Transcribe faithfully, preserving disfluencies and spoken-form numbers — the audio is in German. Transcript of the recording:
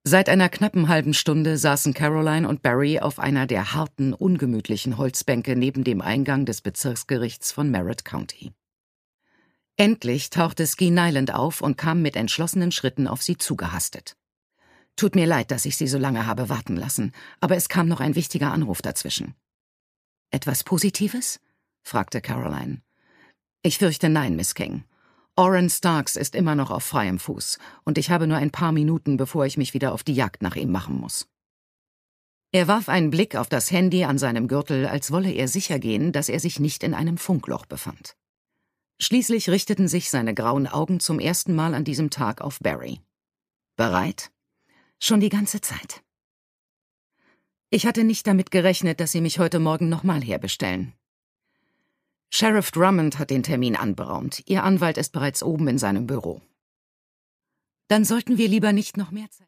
Seit einer knappen halben Stunde saßen Caroline und Barry auf einer der harten, ungemütlichen Holzbänke neben dem Eingang des Bezirksgerichts von Merritt County. Endlich tauchte Ski Nyland auf und kam mit entschlossenen Schritten auf sie zugehastet. »Tut mir leid, dass ich Sie so lange habe warten lassen, aber es kam noch ein wichtiger Anruf dazwischen.« »Etwas Positives?« fragte Caroline. »Ich fürchte nein, Miss King. Oren Starks ist immer noch auf freiem Fuß, und ich habe nur ein paar Minuten, bevor ich mich wieder auf die Jagd nach ihm machen muss.« Er warf einen Blick auf das Handy an seinem Gürtel, als wolle er sichergehen, dass er sich nicht in einem Funkloch befand. Schließlich richteten sich seine grauen Augen zum ersten Mal an diesem Tag auf Barry. »Bereit?« »Schon die ganze Zeit.« »Ich hatte nicht damit gerechnet, dass Sie mich heute Morgen nochmal herbestellen.« »Sheriff Drummond hat den Termin anberaumt. Ihr Anwalt ist bereits oben in seinem Büro.« »Dann sollten wir lieber nicht noch mehr Zeit...«